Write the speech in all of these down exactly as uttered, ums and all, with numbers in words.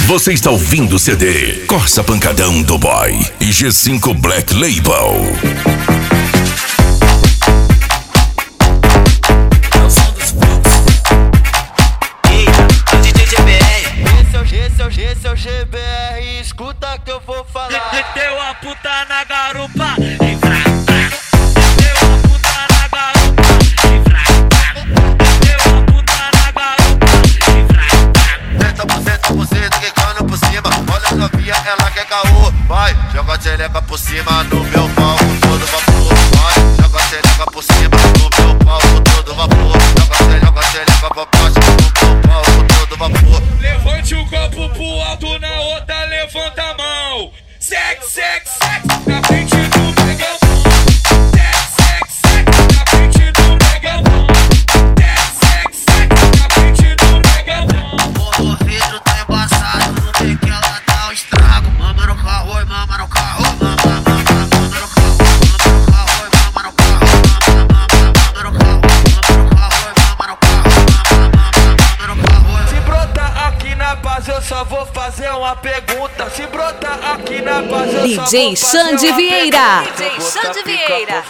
Você está ouvindo o C D Corsa Pancadão do Boy e G cinco Black Label. Esse é o G B R, escuta que eu vou falar. Deu a puta na garupa e vrá, vrá. Deu a puta na garupa e vrá, vrá. Deu a puta na garupa e vrá, vrá. Senta por cento por cento, quicando por cima. Olha a novinha, ela quer caô. Vai, joga a xereca por cima no meu palco, todo vapor. Vai, joga a xereca por cima no meu palco, todo vapor. Joga a xereca, joga a xereca pra baixo no meu palco, todo vapor. Levante o copo pro alto, na outra levanta a mão. Sex, sex, sex, na frente do megafone. Sex, sex, sex, na frente do megafone. Sex, sex, sex, na frente do megafone. O vidro tá embaçado, não tem que ela dá um estrago. Mama no carro, mama no carro, mama, mama, mama no carro, mama no carro, mama no carro, mama, mama, mama no carro, mama no carro, mama no carro. Se brotar aqui na base eu só vou fazer uma pergunta. Se brotar aqui na base eu só D J vou fazer Xande uma Vieira. pergunta. D J Xande Vieira.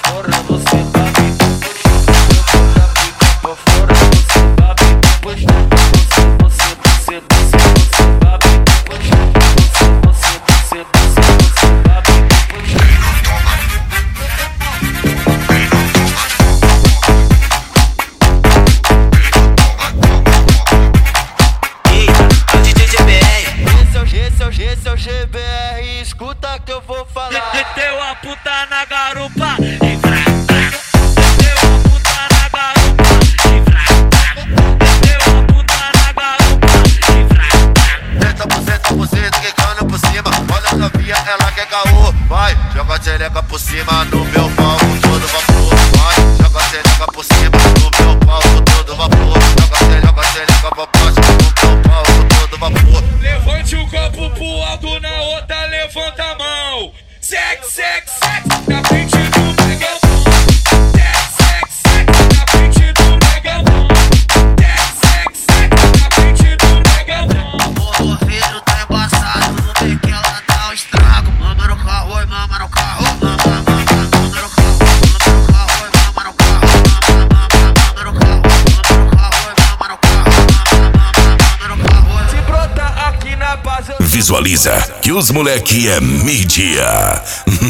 Esse é o G B R, escuta que eu vou falar. Deu a puta na garupa e vrá, vrá. Deu a puta na garupa e vrá, vrá. Deu a puta na garupa e vrá, vrá. Senta por cento por cento, quicando por cima. Olha a novinha, ela quer caô. Vai, joga a xereca por cima no meu palco, todo vapor. Vai, joga a xereca por cima no meu palco, todo vapor. Joga a xereca, joga a xereca pra baixo no meu palco, todo vapor. Levante o copo pro alto, na outra levanta a mão. Sex, sex, sex, na frente do megafone. Sex, sex, sex, na frente do megafone. Sex, sex, sex, na frente do megafone. O vidro tá embaçado, não tem que ela dá um estrago. Mama no carro, mama no carro, mama, mama, mama no carro, mama no carro, mama no carro, mama, mama no carro, mama no carro, mama no carro. Se brotar aqui na base eu Visualiza que os moleque é mídia.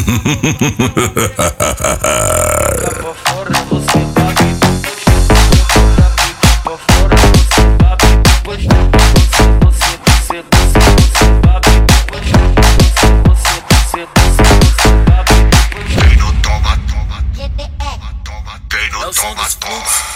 pra fora, você vai pra fora, você vai depois, você, você, você, você, você vai depois, você, você, você, você, você vai depois. Quem não toma, toma, toma, toma. Quem não toma, toma.